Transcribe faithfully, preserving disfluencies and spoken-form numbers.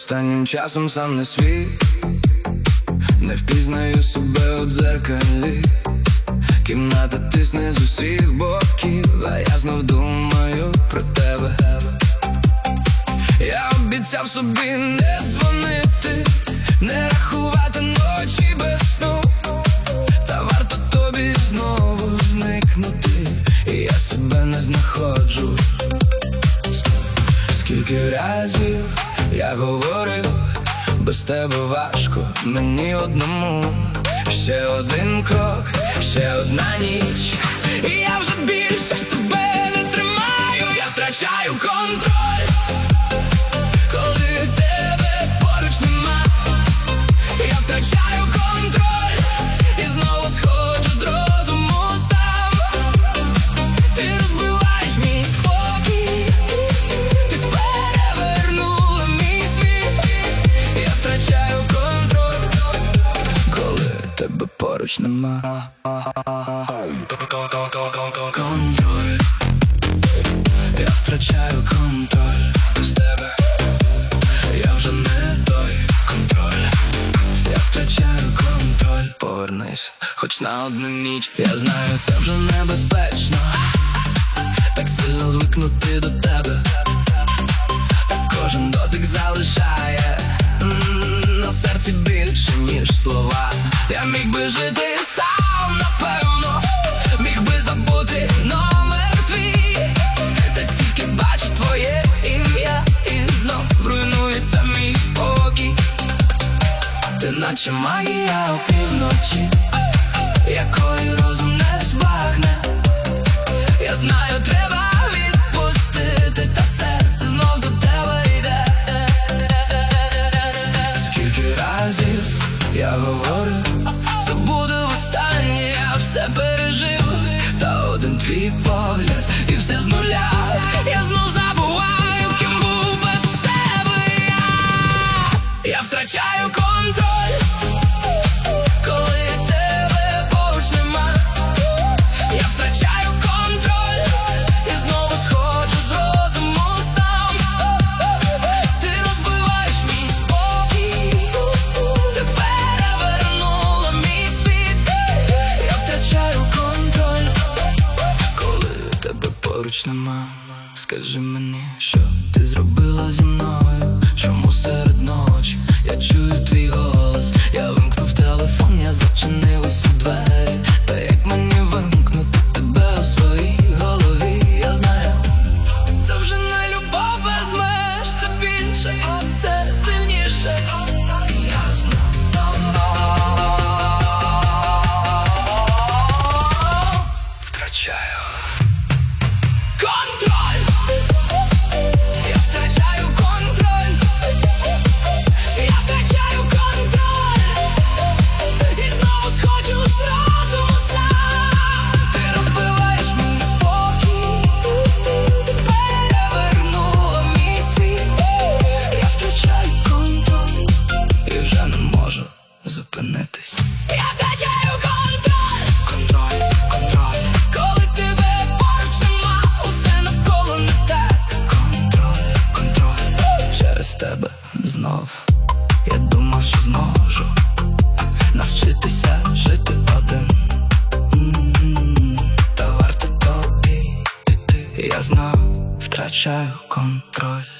Останнім часом сам не свій, не впізнаю себе у дзеркалі. Кімната тисне з усіх боків, а я знов думаю про тебе. Я обіцяв собі не дзвонити, не рахувати ночі без сну. Та варто тобі знову зникнути, і я себе не знаходжу. Скільки разів я говорив, без тебе важко мені одному. Ще один крок, ще одна ніч, і я вже більше себе не тримаю. Я втрачаю контроль, коли тебе поруч нема. Я втрачаю контроль і знову сходжу з розуму сам. Ти розбиваєш мій спокій, ти перевернула мій світ. Я втрачаю контроль, коли тебе поруч нема. Контроль, я втрачаю контроль без тебе. Я вже не той контроль, я втрачаю контроль. Повернись хоч на одну ніч. Я знаю, це вже небезпечно, так сильно звикнути до тебе. Та кожен дотик залишає м-м, на серці більше, ніж слова. Я міг би жити сам, напевно, міг би забути номер твій, та тільки бачу твоє ім'я, і знов руйнується мій спокій. Ти наче магія опівночі, якої розум не збагне. Я знаю, треба відпустити, та серце знов до тебе йде. Скільки разів я говорю, забуду востаннє, я все пережив. Та один твій погляд і все з нуля. Я знов забуваю, ким був без тебе я. Я втрачаю контроль, коли тебе поруч нема. Я втрачаю контроль і знову сходжу з розуму сам. Ти розбиваєш мій спокій, ти перевернула мій світ. Я втрачаю контроль, коли тебе поруч нема. Скажи мені, що ти зробила зі мною? Чому серед ночі я чую твій голос? Я вимкнув телефон, я зачинив усі двері. Та як мені вимкнути тебе у своїй голові? Я знаю, це вже не любов без меж, це більше, це сильніше. Ясно. Втрачаю контроль, я втрачаю контроль, я втрачаю контроль, і знову сходжу з розуму сам. Ти розбиваєш мій спокій, ти перевернула мій світ. Я втрачаю контроль і вже не можу зупинитись. Я втрачаю контроль, контроль, контроль, коли тебе поруч нема, усе навколо не так. Контроль, контроль, через тебе знов я думав, що зможу навчитися жити один. М-м-м, та варто тобі піти, я знов втрачаю контроль.